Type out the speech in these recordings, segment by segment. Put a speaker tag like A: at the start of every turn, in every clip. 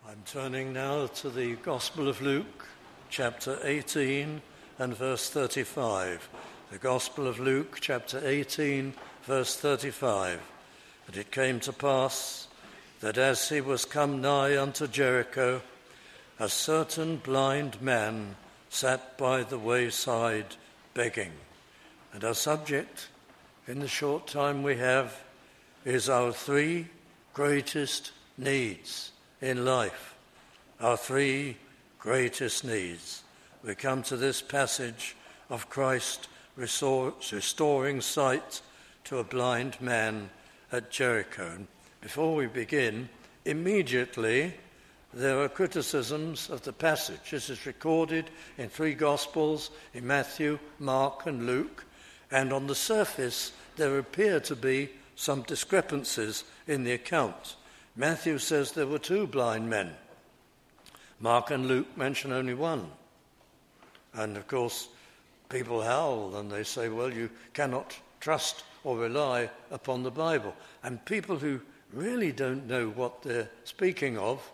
A: I'm turning now to the Gospel of Luke, chapter 18 and verse 35. The Gospel of Luke, chapter 18, verse 35. And it came to pass that as he was come nigh unto Jericho, a certain blind man sat by the wayside begging. And our subject, in the short time we have, is our three greatest needs in life. Our three greatest needs. We come to this passage of Christ restoring sight to a blind man at Jericho. And before we begin, immediately there are criticisms of the passage. This is recorded in three Gospels, in Matthew, Mark and Luke, and on the surface there appear to be some discrepancies in the account. Matthew says there were two blind men. Mark and Luke mention only one. And of course, people howl and they say, well, you cannot trust or rely upon the Bible. And people who really don't know what they're speaking of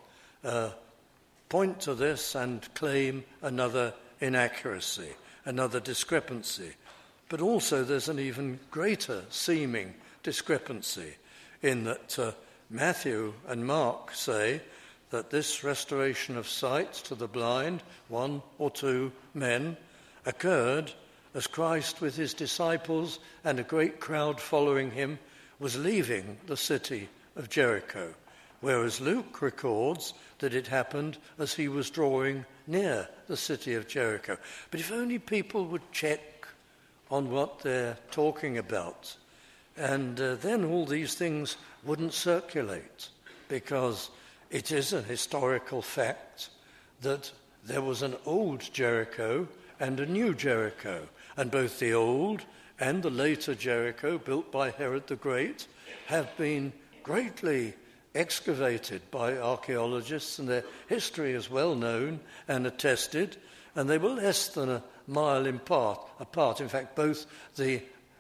A: point to this and claim another inaccuracy, another discrepancy. But also there's an even greater seeming discrepancy in that Matthew and Mark say that this restoration of sight to the blind, one or two men, occurred as Christ with his disciples and a great crowd following him was leaving the city of Jericho, whereas Luke records that it happened as he was drawing near the city of Jericho. But if only people would check on what they're talking about, and then all these things wouldn't circulate, because it is a historical fact that there was an old Jericho and a new Jericho, and both the old and the later Jericho, built by Herod the Great, have been greatly excavated by archaeologists, and their history is well known and attested, and they were less than a mile apart. In fact, both the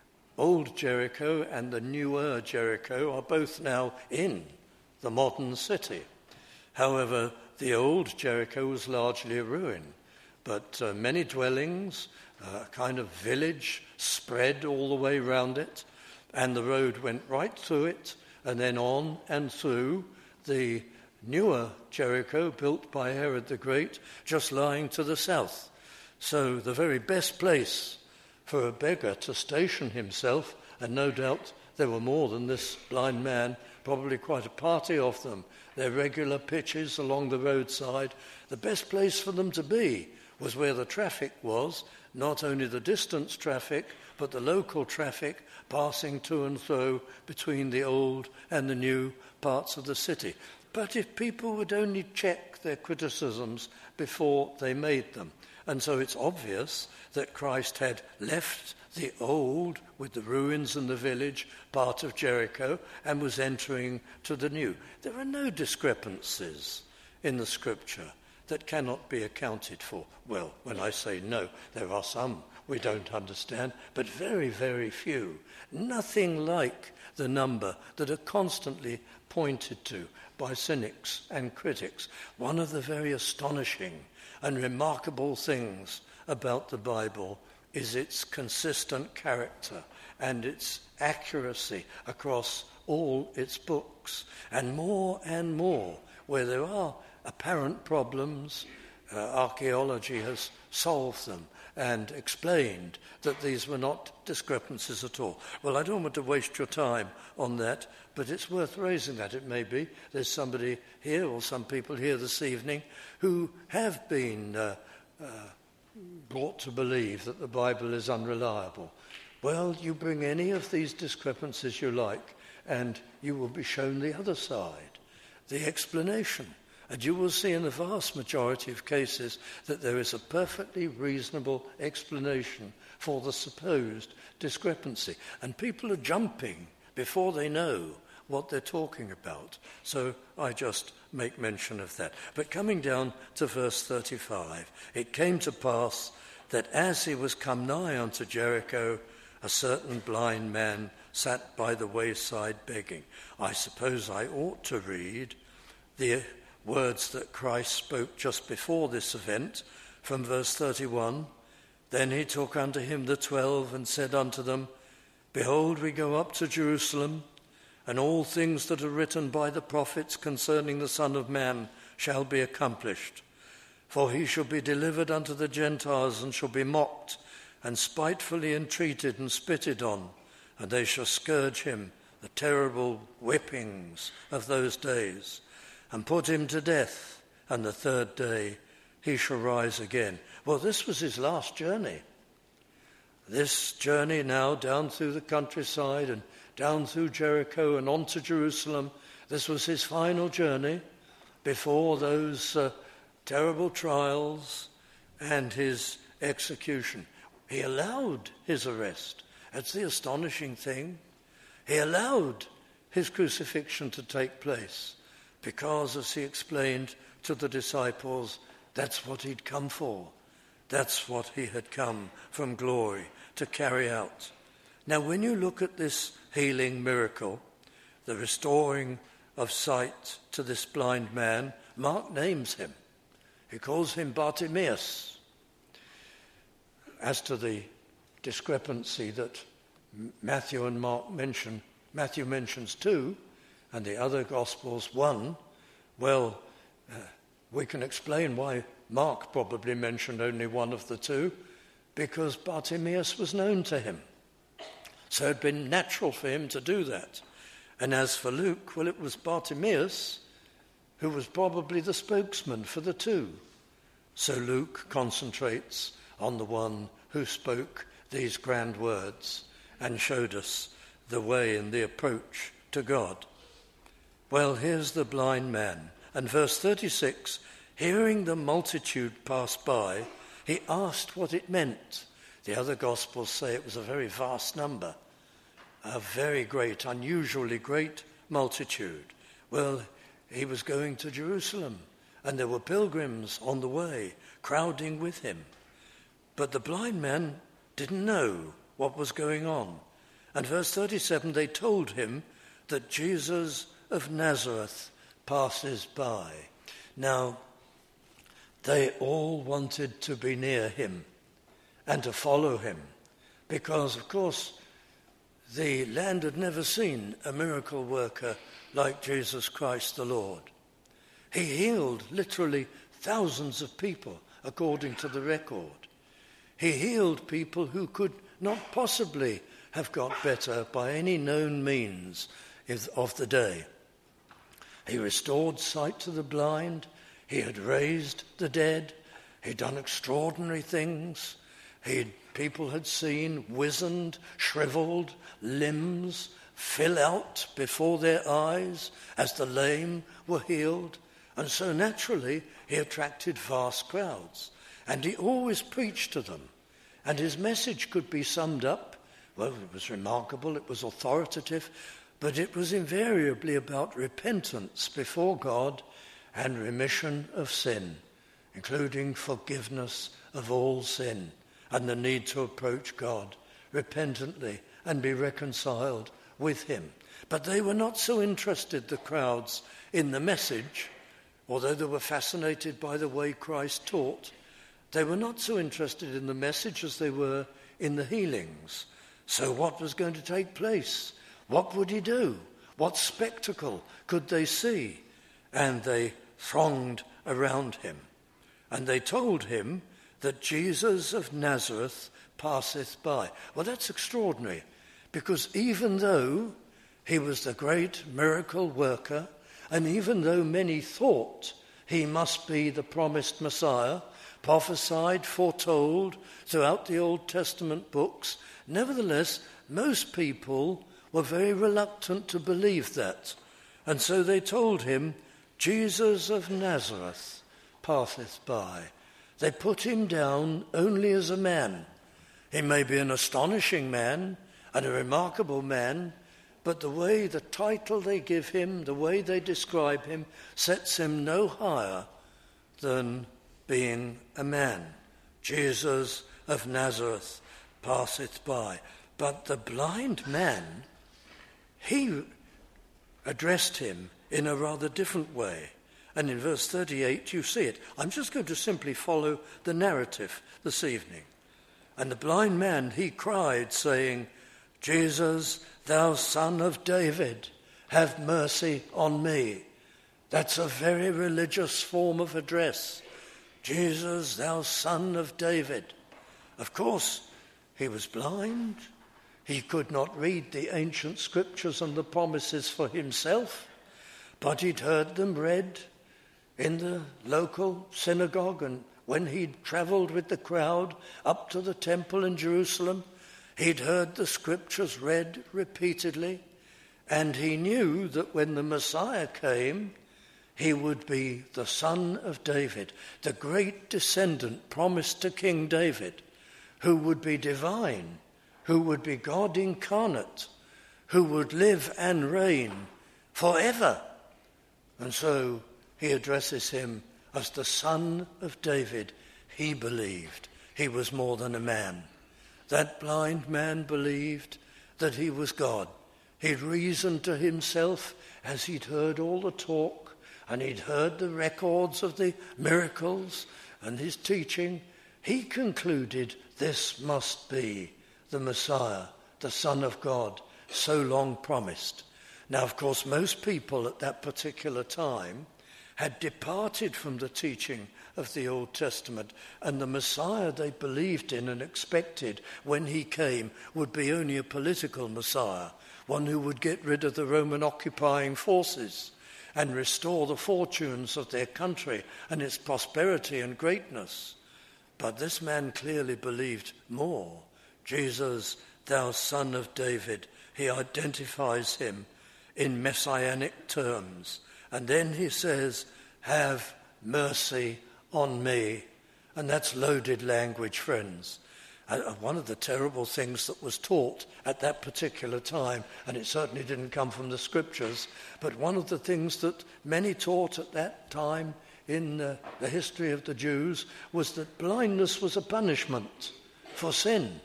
A: old Jericho and the newer Jericho are both now in the modern city. However, the old Jericho was largely a ruin, but many dwellings, a kind of village spread all the way round it, and the road went right through it and then on and through the newer Jericho built by Herod the Great, just lying to the south. So the very best place for a beggar to station himself, and no doubt there were more than this blind man, probably quite a party of them, their regular pitches along the roadside. The best place for them to be was where the traffic was, not only the distance traffic, but the local traffic passing to and fro between the old and the new parts of the city. But if people would only check their criticisms before they made them. And so it's obvious that Christ had left the old, with the ruins and the village, part of Jericho, and was entering to the new. There are no discrepancies in the Scripture that cannot be accounted for. Well, when I say no, there are some we don't understand, but very, very few. Nothing like the number that are constantly pointed to by cynics and critics. One of the very astonishing and remarkable things about the Bible is its consistent character and its accuracy across all its books. And more, where there are apparent problems, archaeology has solved them and explained that these were not discrepancies at all. Well, I don't want to waste your time on that, but it's worth raising that. It may be there's somebody here or some people here this evening who have been brought to believe that the Bible is unreliable. Well, you bring any of these discrepancies you like, and you will be shown the other side, the explanation. And you will see in the vast majority of cases that there is a perfectly reasonable explanation for the supposed discrepancy. And people are jumping before they know what they're talking about. So I just make mention of that. But coming down to verse 35, it came to pass that as he was come nigh unto Jericho, a certain blind man sat by the wayside begging. I suppose I ought to read the words that Christ spoke just before this event from verse 31. Then he took unto him the 12 and said unto them, Behold, we go up to Jerusalem, and all things that are written by the prophets concerning the Son of Man shall be accomplished. For he shall be delivered unto the Gentiles, and shall be mocked, and spitefully entreated and spitted on, and they shall scourge him, the terrible whippings of those days, and put him to death, and the third day he shall rise again. Well, this was his last journey. This journey now down through the countryside and down through Jericho and on to Jerusalem, this was his final journey before those terrible trials and his execution. He allowed his arrest. That's the astonishing thing. He allowed his crucifixion to take place because, as he explained to the disciples, that's what he'd come for. That's what he had come from glory to carry out. Now, when you look at this healing miracle, the restoring of sight to this blind man, Mark names him. He calls him Bartimaeus. As to the discrepancy that Matthew and Mark mention, Matthew mentions 2 and the other Gospels 1, well, we can explain why Mark probably mentioned only one of the 2, because Bartimaeus was known to him. So it had been natural for him to do that. And as for Luke, well, it was Bartimaeus who was probably the spokesman for the 2. So Luke concentrates on the one who spoke these grand words and showed us the way and the approach to God. Well, here's the blind man. And verse 36, hearing the multitude pass by, he asked what it meant. The other Gospels say it was a very vast number, a very great, unusually great multitude. Well, he was going to Jerusalem, and there were pilgrims on the way, crowding with him. But the blind man didn't know what was going on. And verse 37, they told him that Jesus of Nazareth passes by. Now, they all wanted to be near him and to follow him because, of course, the land had never seen a miracle worker like Jesus Christ the Lord. He healed literally thousands of people, according to the record. He healed people who could not possibly have got better by any known means of the day. He restored sight to the blind. He had raised the dead. He'd done extraordinary things. People had seen wizened, shriveled limbs fill out before their eyes as the lame were healed. And so naturally, he attracted vast crowds. And he always preached to them. And his message could be summed up. Well, it was remarkable, it was authoritative, but it was invariably about repentance before God and remission of sin, including forgiveness of all sin and the need to approach God repentantly and be reconciled with him. But they were not so interested, the crowds, in the message, although they were fascinated by the way Christ taught. They were not so interested in the message as they were in the healings. So what was going to take place? What would he do? What spectacle could they see? And they thronged around him. And they told him that Jesus of Nazareth passeth by. Well, that's extraordinary, because even though he was the great miracle worker, and even though many thought he must be the promised Messiah, prophesied, foretold throughout the Old Testament books, nevertheless, most people were very reluctant to believe that. And so they told him, Jesus of Nazareth passeth by. They put him down only as a man. He may be an astonishing man and a remarkable man, but the way, the title they give him, the way they describe him, sets him no higher than being a man. Jesus of Nazareth passeth by. But the blind man, he addressed him in a rather different way. And in verse 38 you see it. I'm just going to simply follow the narrative this evening. And the blind man, he cried, saying, Jesus, thou son of David, have mercy on me. That's a very religious form of address. Jesus, thou son of David. Of course, he was blind. He could not read the ancient scriptures and the promises for himself, but he'd heard them read in the local synagogue, and when he'd travelled with the crowd up to the temple in Jerusalem, he'd heard the scriptures read repeatedly, and he knew that when the Messiah came, he would be the son of David, the great descendant promised to King David, who would be divine, who would be God incarnate, who would live and reign forever. And so he addresses him as the son of David. He believed he was more than a man. That blind man believed that he was God. He'd reasoned to himself as he'd heard all the talk, and he'd heard the records of the miracles and his teaching. He concluded this must be the Messiah, the Son of God, so long promised. Now, of course, most people at that particular time had departed from the teaching of the Old Testament, and the Messiah they believed in and expected when he came would be only a political Messiah, one who would get rid of the Roman occupying forces and restore the fortunes of their country and its prosperity and greatness. But this man clearly believed more. Jesus, thou son of David. He identifies him in messianic terms. And then he says, have mercy on me. And that's loaded language, friends. One of the terrible things that was taught at that particular time, and it certainly didn't come from the scriptures, but one of the things that many taught at that time in the history of the Jews was that blindness was a punishment for sin.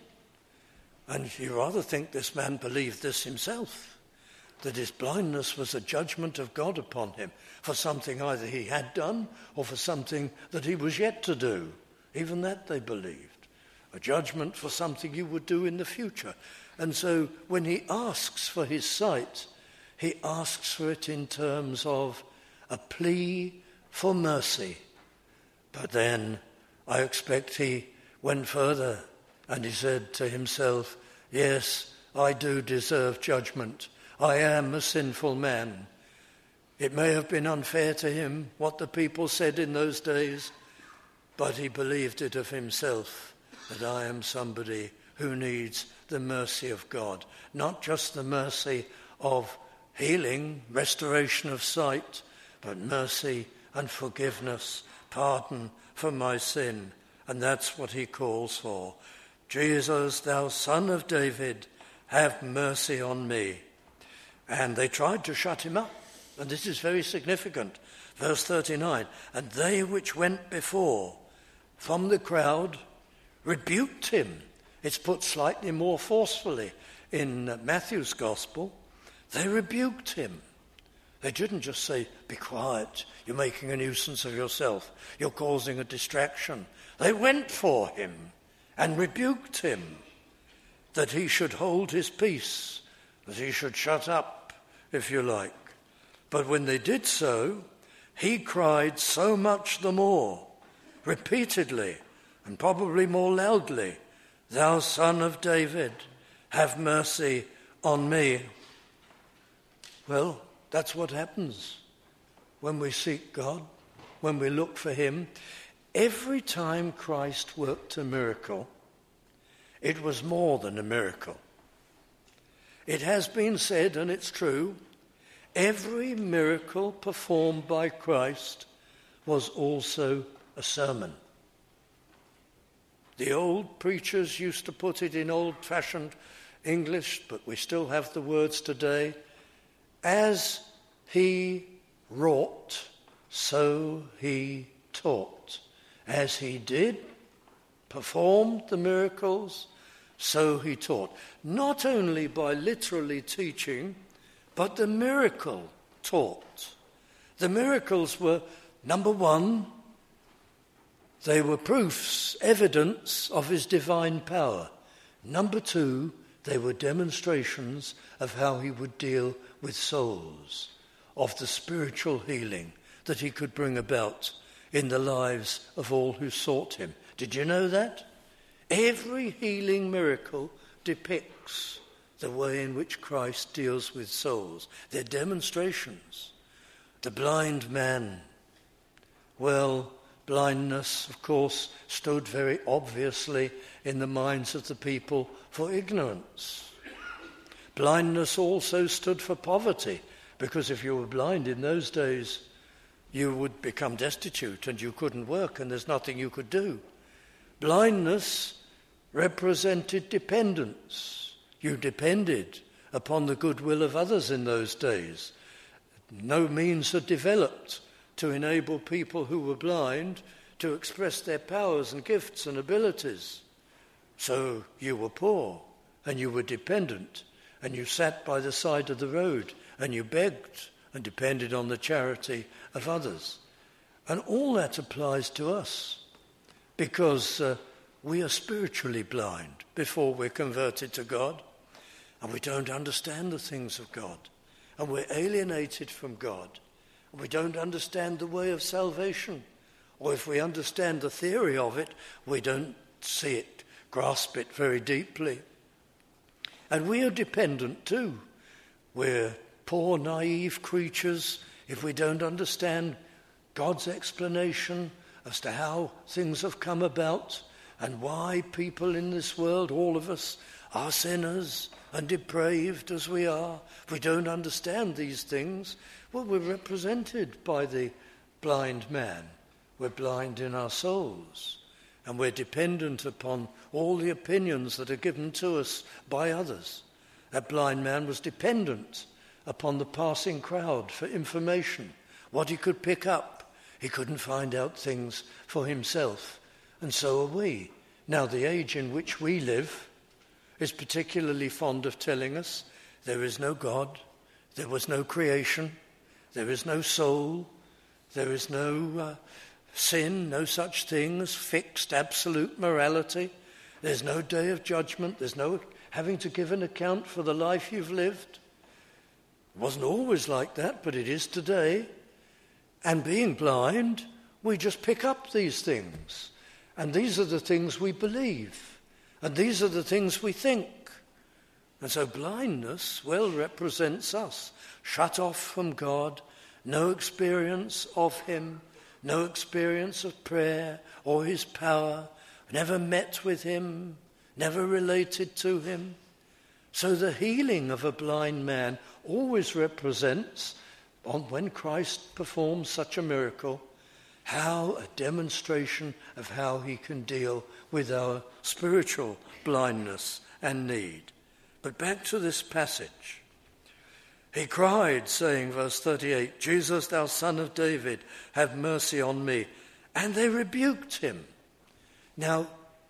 A: And you rather think this man believed this himself, that his blindness was a judgment of God upon him for something either he had done or for something that he was yet to do. Even that they believed. A judgment for something you would do in the future. And so when he asks for his sight, he asks for it in terms of a plea for mercy. But then I expect he went further and he said to himself, yes, I do deserve judgment. I am a sinful man. It may have been unfair to him what the people said in those days, but he believed it of himself, that I am somebody who needs the mercy of God. Not just the mercy of healing, restoration of sight, but mercy and forgiveness, pardon for my sin. And that's what he calls for. Jesus, thou son of David, have mercy on me. And they tried to shut him up. And this is very significant. Verse 39, and they which went before from the crowd rebuked him. It's put slightly more forcefully in Matthew's gospel. They rebuked him. They didn't just say, be quiet, you're making a nuisance of yourself, you're causing a distraction. They went for him and rebuked him that he should hold his peace, that he should shut up, if you like. But when they did so, he cried so much the more, repeatedly, and probably more loudly, thou son of David, have mercy on me. Well, that's what happens when we seek God, when we look for him. Every time Christ worked a miracle, it was more than a miracle. It has been said, and it's true, every miracle performed by Christ was also a sermon. The old preachers used to put it in old-fashioned English, but we still have the words today. As he wrought, so he taught. As he did, performed the miracles, so he taught. Not only by literally teaching, but the miracle taught. The miracles were, number one, they were proofs, evidence of his divine power. Number two, they were demonstrations of how he would deal with souls, of the spiritual healing that he could bring about in the lives of all who sought him. Did you know that? Every healing miracle depicts the way in which Christ deals with souls. They're demonstrations. The blind man, well, blindness, of course, stood very obviously in the minds of the people for ignorance. Blindness also stood for poverty, because if you were blind in those days, you would become destitute and you couldn't work and there's nothing you could do. Blindness represented dependence. You depended upon the goodwill of others in those days. No means had developed to enable people who were blind to express their powers and gifts and abilities. So you were poor and you were dependent and you sat by the side of the road and you begged and depended on the charity of others. And all that applies to us because we are spiritually blind before we're converted to God, and we don't understand the things of God, and we're alienated from God, and we don't understand the way of salvation, or if we understand the theory of it, we don't see it, grasp it very deeply. And we are dependent too. We're poor, naive creatures if we don't understand God's explanation as to how things have come about and why people in this world, all of us, are sinners and depraved as we are. If we don't understand these things, well, we're represented by the blind man. We're blind in our souls, and we're dependent upon all the opinions that are given to us by others. That blind man was dependent upon the passing crowd for information, what he could pick up. He couldn't find out things for himself, and so are we. Now, the age in which we live is particularly fond of telling us there is no God, there was no creation, there is no soul, there is no sin, no such thing as fixed absolute morality. There's no day of judgment, there's no having to give an account for the life you've lived. It wasn't always like that, but it is today. And being blind, we just pick up these things. And these are the things we believe. And these are the things we think. And so blindness, well, represents us. Shut off from God, no experience of him, no experience of prayer or his power, never met with him, never related to him. So the healing of a blind man always represents, when Christ performs such a miracle, how a demonstration of how he can deal with our spiritual blindness and need. But back to this passage. He cried, saying, verse 38, Jesus, thou son of David, have mercy on me. And they rebuked him. Now,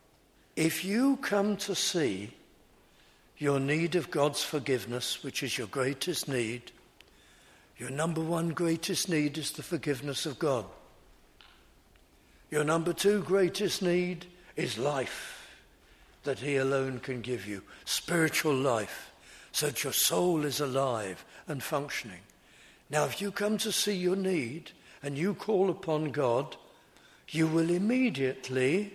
A: if you come to see your need of God's forgiveness, which is your greatest need, your number one greatest need is the forgiveness of God. Your number two greatest need is life that he alone can give you, spiritual life, so that your soul is alive and functioning. Now, if you come to see your need and you call upon God, you will immediately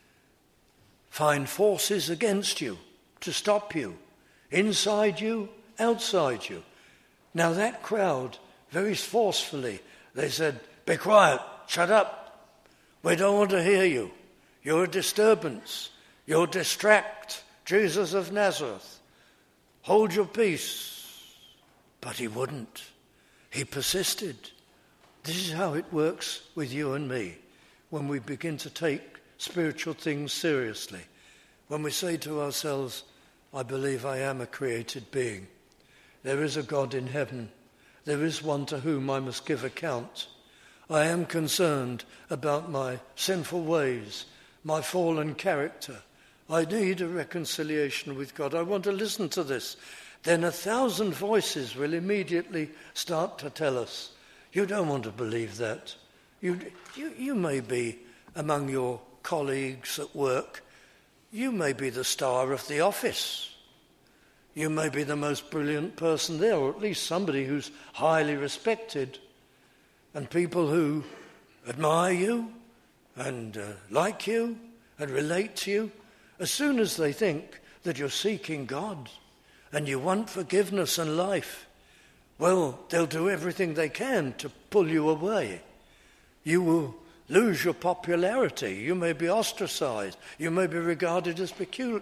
A: find forces against you to stop you, inside you, outside you. Now that crowd, very forcefully, they said, be quiet, shut up. We don't want to hear you. You're a disturbance. You'll distract Jesus of Nazareth. Hold your peace. But he wouldn't. He persisted. This is how it works with you and me when we begin to take spiritual things seriously. When we say to ourselves, I believe I am a created being. There is a God in heaven. There is one to whom I must give account. I am concerned about my sinful ways, my fallen character. I need a reconciliation with God. I want to listen to this. Then 1,000 voices will immediately start to tell us, You don't want to believe that. You may be among your colleagues at work. You may be the star of the office. You may be the most brilliant person there, or at least somebody who's highly respected. And people who admire you and like you and relate to you, as soon as they think that you're seeking God and you want forgiveness and life, well, they'll do everything they can to pull you away. You will lose your popularity. You may be ostracized. You may be regarded as peculiar.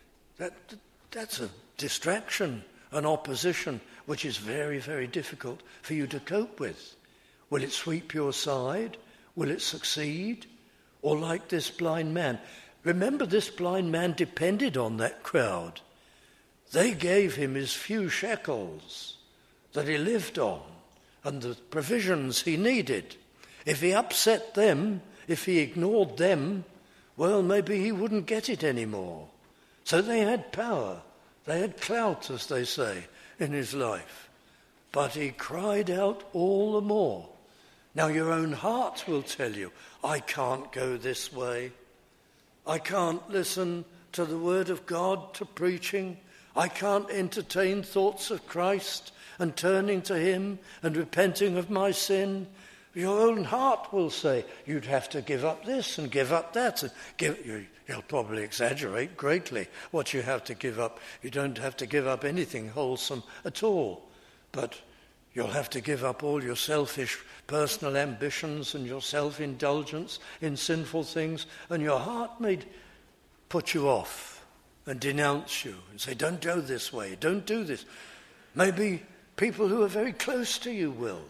A: That's a distraction, an opposition, which is very, very difficult for you to cope with. Will it sweep you aside? Will it succeed? Or like this blind man? Remember, this blind man depended on that crowd. They gave him his few shekels that he lived on and the provisions he needed. If he upset them, if he ignored them, well, maybe he wouldn't get it anymore. So they had power. They had clout, as they say, in his life. But he cried out all the more. Now your own heart will tell you, I can't go this way. I can't listen to the word of God, to preaching. I can't entertain thoughts of Christ and turning to him and repenting of my sin. Your own heart will say, you'd have to give up this and give up that. And you'll probably exaggerate greatly what you have to give up. You don't have to give up anything wholesome at all. But you'll have to give up all your selfish personal ambitions and your self-indulgence in sinful things. And your heart may put you off and denounce you and say, don't go this way, don't do this. Maybe people who are very close to you will.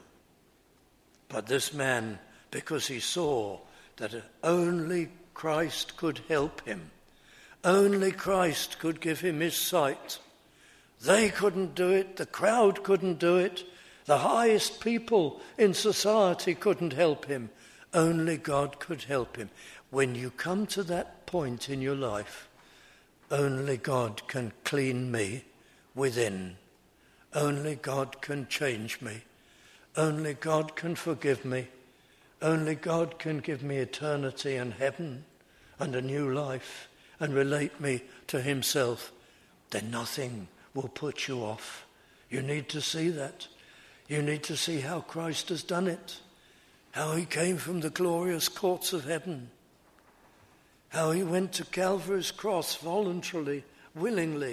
A: But this man, because he saw that only Christ could help him, only Christ could give him his sight. They couldn't do it, the crowd couldn't do it, the highest people in society couldn't help him. Only God could help him. When you come to that point in your life, only God can clean me within. Only God can change me. Only God can forgive me. Only God can give me eternity and heaven and a new life and relate me to himself. Then nothing will put you off. You need to see that. You need to see how Christ has done it. How he came from the glorious courts of heaven. How he went to Calvary's cross voluntarily, willingly.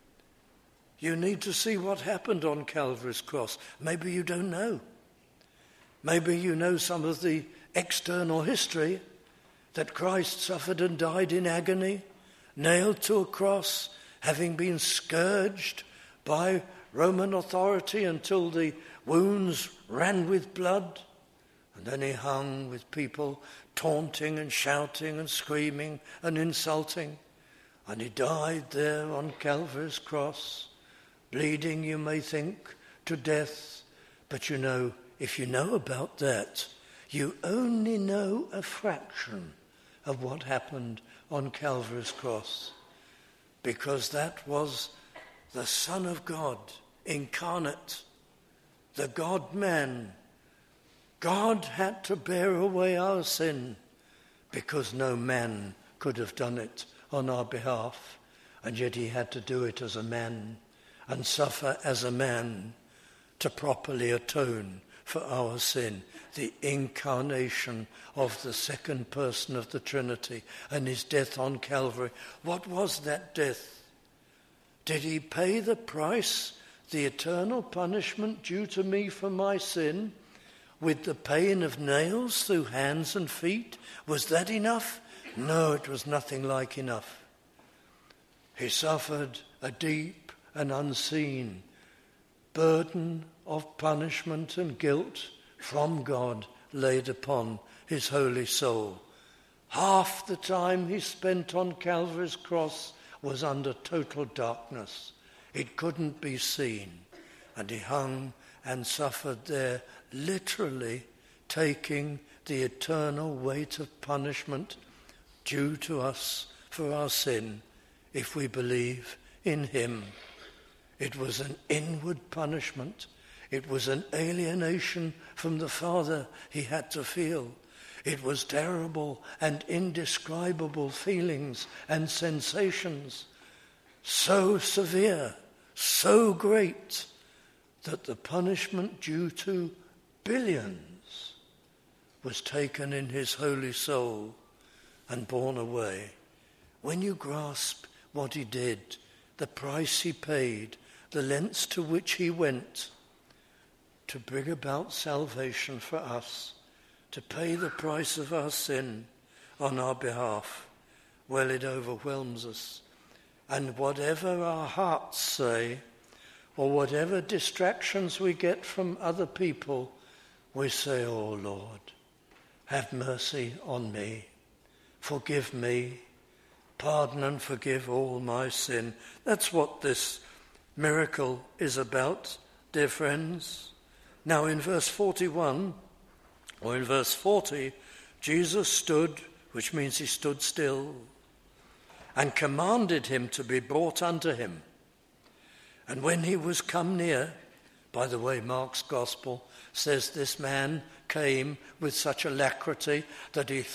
A: You need to see what happened on Calvary's cross. Maybe you don't know. Maybe you know some of the external history, that Christ suffered and died in agony, nailed to a cross, having been scourged by Roman authority until the wounds ran with blood. And then he hung with people taunting and shouting and screaming and insulting. And he died there on Calvary's cross, bleeding, you may think, to death. But you know, if you know about that, you only know a fraction of what happened on Calvary's cross. Because that was the Son of God, incarnate, the God-man. God had to bear away our sin because no man could have done it on our behalf. And yet he had to do it as a man and suffer as a man to properly atone for our sin. The incarnation of the second person of the Trinity and his death on Calvary. What was that death? Did he pay the price, the eternal punishment due to me for my sin, with the pain of nails through hands and feet? Was that enough? No, it was nothing like enough. He suffered a deep and unseen burden of punishment and guilt from God laid upon his holy soul. Half the time he spent on Calvary's cross was under total darkness. It couldn't be seen. And he hung and suffered there, literally taking the eternal weight of punishment due to us for our sin, if we believe in him. It was an inward punishment. It was an alienation from the Father he had to feel. It was terrible and indescribable feelings and sensations, so severe, so great, that the punishment due to billions was taken in his holy soul and borne away. When you grasp what he did, the price he paid, the lengths to which he went to bring about salvation for us, to pay the price of our sin on our behalf, well, it overwhelms us. And whatever our hearts say, or whatever distractions we get from other people, we say, "Oh Lord, have mercy on me, forgive me, pardon and forgive all my sin." That's what this miracle is about, dear friends. Now in verse 41, or in verse 40, Jesus stood, which means he stood still, and commanded him to be brought unto him. And when he was come near, by the way, Mark's gospel says this man came with such alacrity that he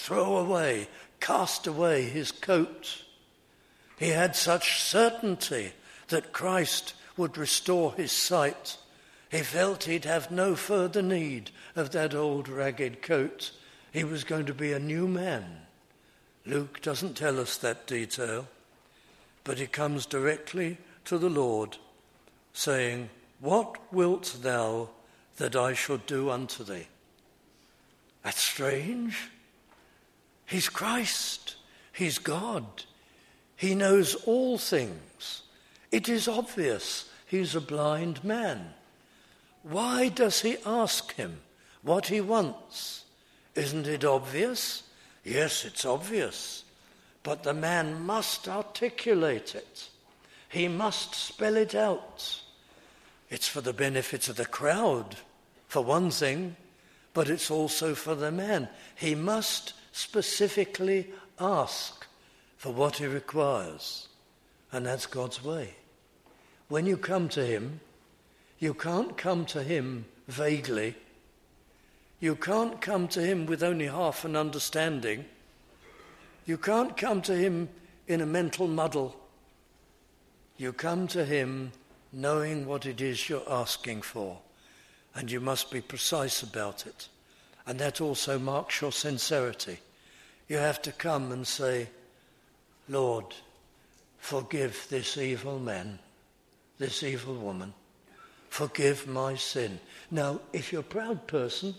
A: cast away his coat. He had such certainty that Christ would restore his sight. He felt he'd have no further need of that old ragged coat. He was going to be a new man. Luke doesn't tell us that detail, but he comes directly to the Lord, saying, "What wilt thou that I should do unto thee?" That's strange. He's Christ. He's God. He knows all things. It is obvious he's a blind man. Why does he ask him what he wants? Isn't it obvious? Yes, it's obvious. But the man must articulate it. He must spell it out. It's for the benefit of the crowd, for one thing, but it's also for the man. He must specifically ask for what he requires, and that's God's way. When you come to him, you can't come to him vaguely. You can't come to him with only half an understanding. You can't come to him in a mental muddle. You come to him knowing what it is you're asking for, and you must be precise about it. And that also marks your sincerity. You have to come and say, "Lord, forgive this evil man, this evil woman. Forgive my sin." Now, if you're a proud person,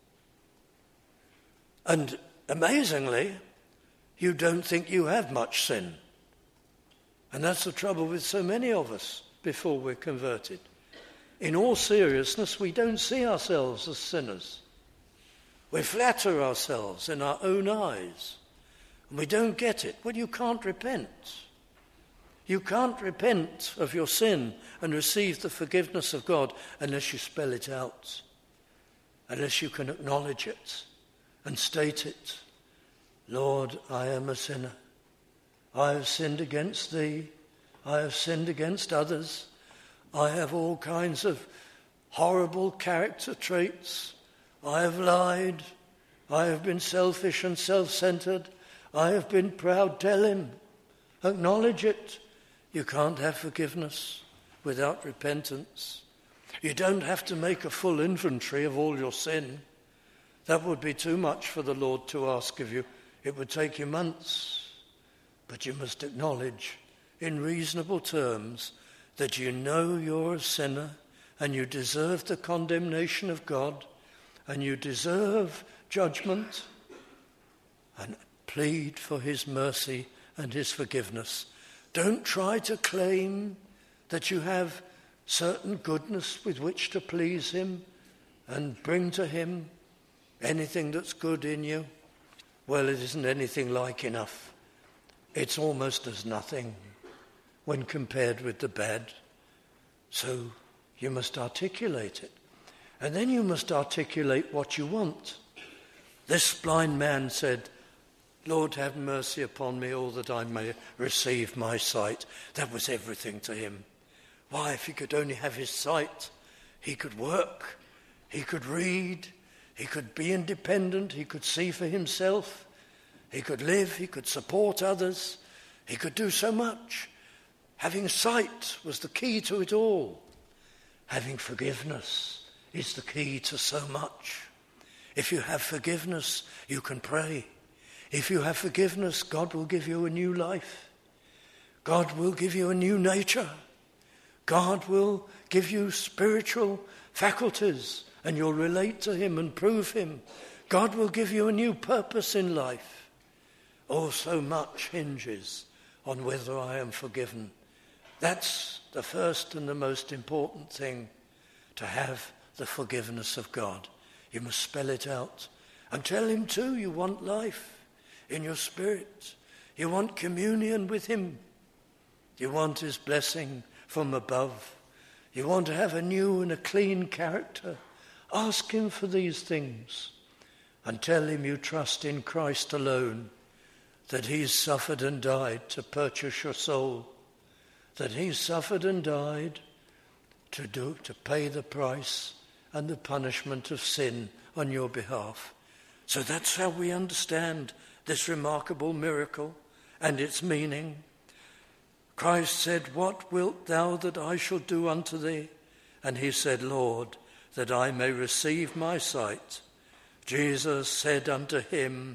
A: and amazingly, you don't think you have much sin, and that's the trouble with so many of us before we're converted. In all seriousness, we don't see ourselves as sinners. We flatter ourselves in our own eyes, and we don't get it. Well, you can't repent. You can't repent of your sin and receive the forgiveness of God unless you spell it out, unless you can acknowledge it and state it. "Lord, I am a sinner. I have sinned against thee. I have sinned against others. I have all kinds of horrible character traits. I have lied. I have been selfish and self-centered. I have been proud." Tell him. Acknowledge it. You can't have forgiveness without repentance. You don't have to make a full inventory of all your sin. That would be too much for the Lord to ask of you. It would take you months. But you must acknowledge in reasonable terms that you know you're a sinner and you deserve the condemnation of God and you deserve judgment, and plead for his mercy and his forgiveness. Don't try to claim that you have certain goodness with which to please him and bring to him anything that's good in you. Well, it isn't anything like enough. It's almost as nothing when compared with the bad. So you must articulate it. And then you must articulate what you want. This blind man said, "Lord, have mercy upon me, all that I may receive my sight." That was everything to him. Why, if he could only have his sight, He could work, he could read, he could be independent, he could see for himself, he could live, he could support others, he could do so much. Having sight was the key to it all. Having forgiveness is the key to so much. If you have forgiveness, you can pray. If you have forgiveness, God will give you a new life. God will give you a new nature. God will give you spiritual faculties, and you'll relate to him and prove him. God will give you a new purpose in life. Oh, so much hinges on whether I am forgiven. That's the first and the most important thing, to have the forgiveness of God. You must spell it out and tell him too you want life in your spirit. You want communion with him. You want his blessing from above. You want to have a new and a clean character. Ask him for these things and tell him you trust in Christ alone, that he's suffered and died to purchase your soul, that he suffered and died to pay the price and the punishment of sin on your behalf. So that's how we understand this remarkable miracle and its meaning. Christ said, "What wilt thou that I shall do unto thee?" And he said, "Lord, that I may receive my sight." Jesus said unto him,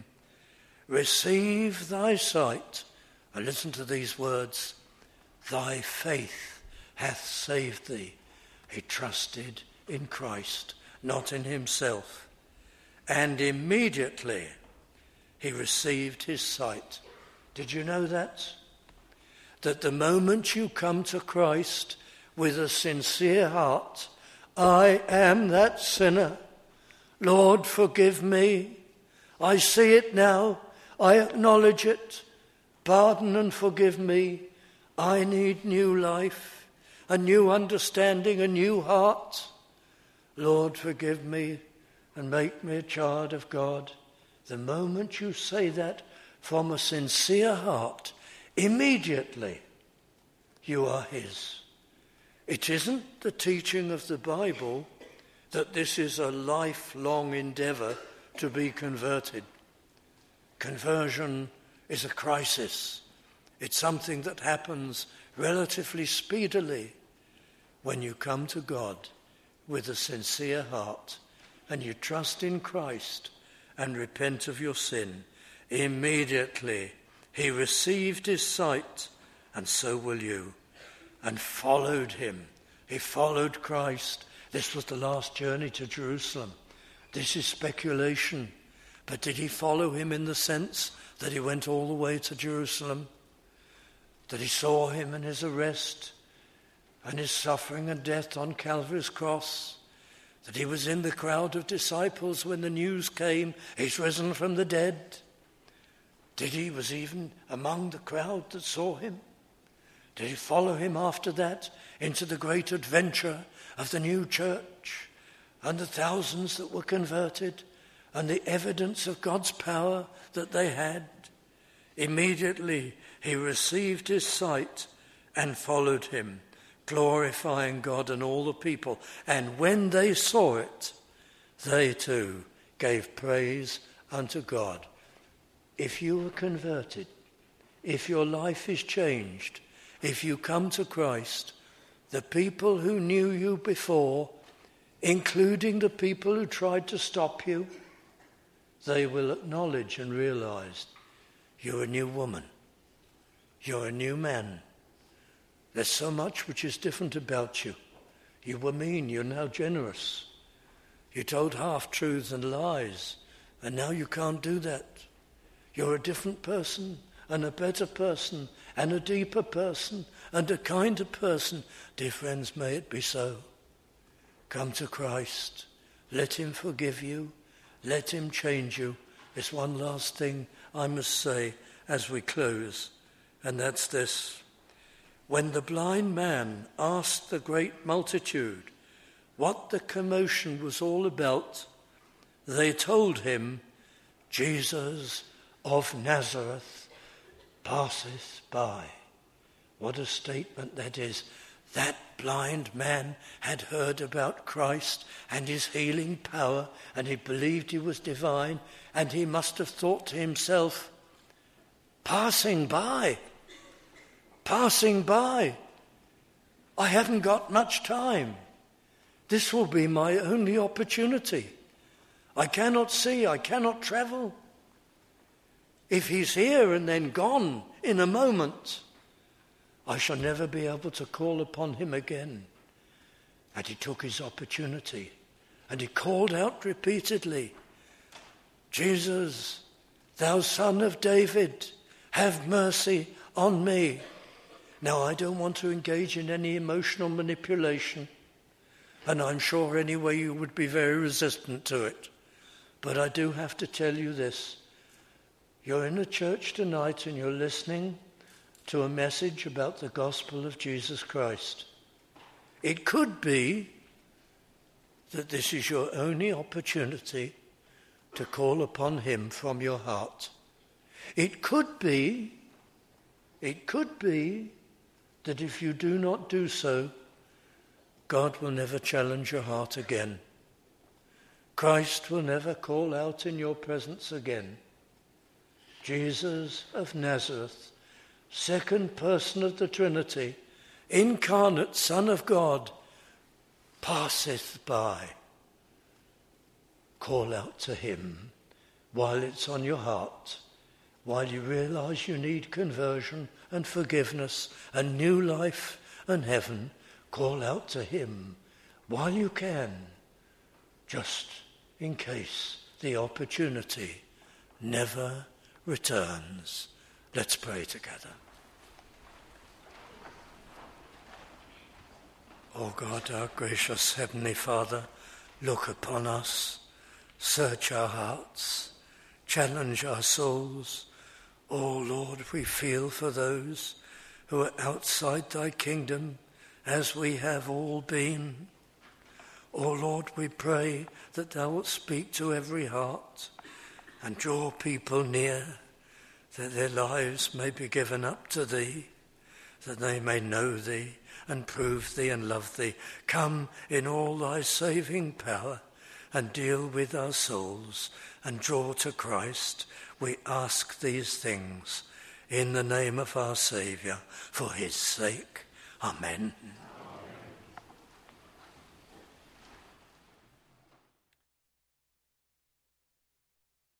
A: "Receive thy sight." And listen to these words, "Thy faith hath saved thee." He trusted in Christ, not in himself. And immediately he received his sight. Did you know that? That the moment you come to Christ with a sincere heart, "I am that sinner. Lord, forgive me. I see it now. I acknowledge it. Pardon and forgive me. I need new life, a new understanding, a new heart. Lord, forgive me and make me a child of God." The moment you say that from a sincere heart, immediately you are his. It isn't the teaching of the Bible that this is a lifelong endeavor to be converted. Conversion is a crisis. It's something that happens relatively speedily when you come to God with a sincere heart and you trust in Christ and repent of your sin. Immediately he received his sight, and so will you, and followed him. He followed Christ. This was the last journey to Jerusalem. This is speculation. But did he follow him in the sense that he went all the way to Jerusalem? That he saw him in his arrest and his suffering and death on Calvary's cross? That he was in the crowd of disciples when the news came, he's risen from the dead? Was he even among the crowd that saw him? Did he follow him after that into the great adventure of the new church and the thousands that were converted and the evidence of God's power that they had? Immediately he received his sight and followed him, glorifying God and all the people. And when they saw it, they too gave praise unto God. If you are converted, if your life is changed, if you come to Christ, the people who knew you before, including the people who tried to stop you, they will acknowledge and realize you're a new woman, you're a new man. There's so much which is different about you. You were mean, you're now generous. You told half-truths and lies, and now you can't do that. You're a different person, and a better person, and a deeper person, and a kinder person. Dear friends, may it be so. Come to Christ. Let him forgive you. Let him change you. There's one last thing I must say as we close, and that's this. When the blind man asked the great multitude what the commotion was all about, they told him, "Jesus of Nazareth passeth by." What a statement that is. That blind man had heard about Christ and his healing power, and he believed he was divine, and he must have thought to himself, passing by. I haven't got much time. This will be my only opportunity. I cannot see, I cannot travel. If he's here and then gone in a moment, I shall never be able to call upon him again. And he took his opportunity and he called out repeatedly, Jesus, thou Son of David, have mercy on me. Now, I don't want to engage in any emotional manipulation, and I'm sure anyway you would be very resistant to it. But I do have to tell you this. You're in a church tonight and you're listening to a message about the gospel of Jesus Christ. It could be that this is your only opportunity to call upon him from your heart. It could be that if you do not do so, God will never challenge your heart again. Christ will never call out in your presence again. Jesus of Nazareth, second person of the Trinity, incarnate Son of God, passeth by. Call out to him while it's on your heart, while you realize you need conversion and forgiveness and new life and heaven. Call out to him while you can, just in case the opportunity never returns. Let's pray together. O God, our gracious Heavenly Father, look upon us, search our hearts, challenge our souls. O Lord, we feel for those who are outside thy kingdom, as we have all been. O Lord, we pray that thou wilt speak to every heart and draw people near, that their lives may be given up to thee, that they may know thee and prove thee and love thee. Come in all thy saving power and deal with our souls and draw to Christ. We ask these things in the name of our Saviour, for his sake. Amen.